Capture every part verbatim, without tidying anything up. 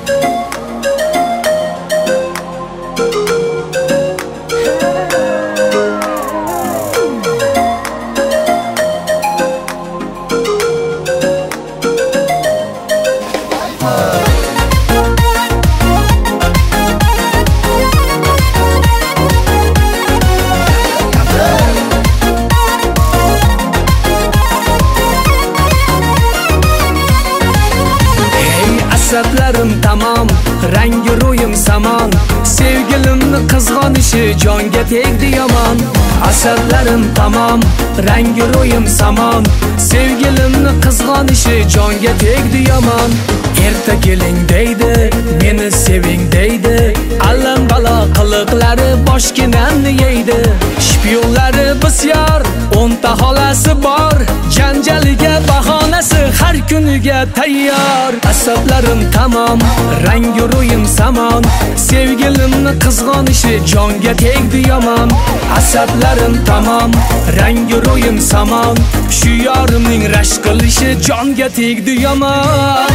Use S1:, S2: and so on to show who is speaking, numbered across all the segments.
S1: Asablarim tamam, rangi ro'yim samon, sevgilimni qizg'onishi jonga tegdi yomon. Asablarim tamam, rangi ro'yim samon, sevgilimni qizg'onishi jonga tegdi yomon. Erta keling deydi, meni seving deydi, allam balo qiliqlari boshginamni yeydi. Shpionlari bisyor, o'nta xolasi bor, janjaliga bahonasi har kuniga tayyor. Asablarim tamam, rangi ro'yim samon, sevgilimni qizg'onishi jonga tegdi yomon. Asablarim tamam, rangi ro'yim samon, shu yorimning rashk qilishi jonga tegdi yomon.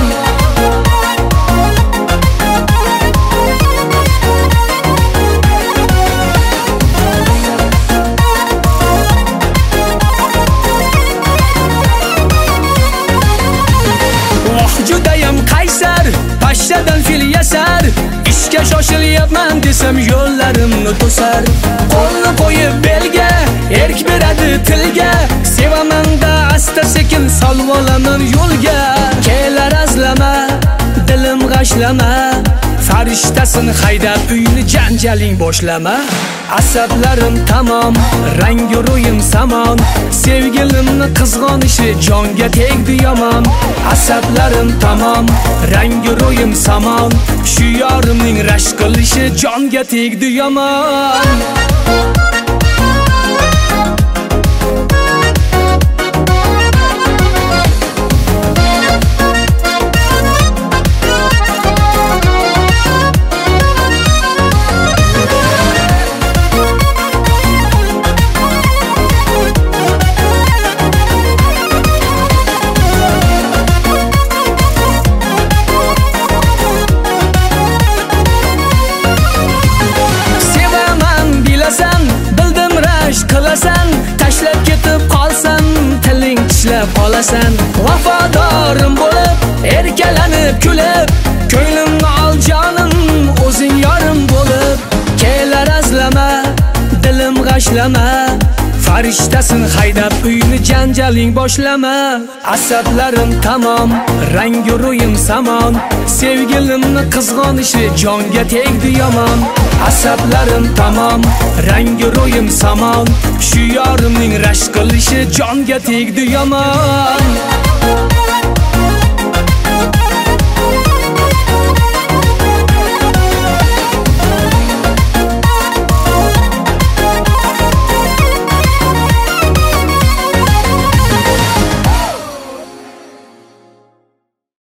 S1: Judayam qaysar, pashshadan fil yasar, ishga shoshilyapman desam yo'llarimni to'sar. Qo'lni qo'yib belga, erk beradi tilga, sevaman-da asta sekin solib olaman yo'lga. Kelar azlama, dilim g'ashlama, farishtasin haydab uyni janjaling boshlama. Asablarim tamam, rangi ro'yim samon, sevgilimni qizg'onishi jonga tegdi yomon. Asablarim tamam, rangi ro'yim samon, shu yorimning rashk qilishi jonga tegdi yomon. Qilasan, tashlab ketib qolsam, tiling tishlab qolasan. Vafadorim bo'lib, erkalanib kulib, ko'nglimni ol jonim, o'zing yorim bo'lib. Kelar azlama, dilim g'ashlama, farishtasin haydab uyni janjaling boshlama. Asablarim tamam, rangi ro'yim samon, sevgilimni qizg'onishi jonga tegdi yomon. Asablarim tamam, rangi ro'yim samon, shu yorimning rashk qilishi jonga tegdi yomon.